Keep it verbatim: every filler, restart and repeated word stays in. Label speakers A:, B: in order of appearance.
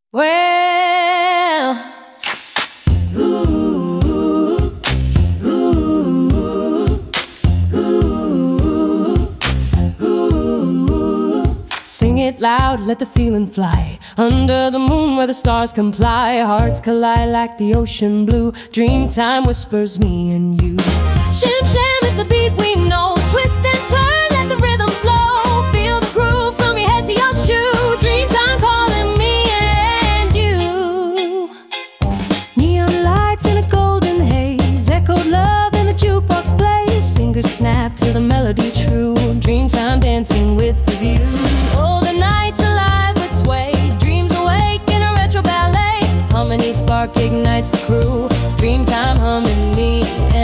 A: Well, ooh, ooh, ooh, ooh. Sing it loud, let the feeling fly. Under the moon where the stars comply, hearts collide like the ocean blue. Dreamtime whispers me and you. Shim sham, it's a beat we know. Twist and turn, let the rhythm flow. Feel the groove from your head to your shoe. Dreamtime calling me and you. Neon lights in a golden haze, echoed love in the jukebox plays. Fingers snap to the melody true. Dreamtime dancing with the view. Oh, the night's alive with sway. Dreams awake in a retro ballet. Harmony spark ignites the crew. Dreamtime humming me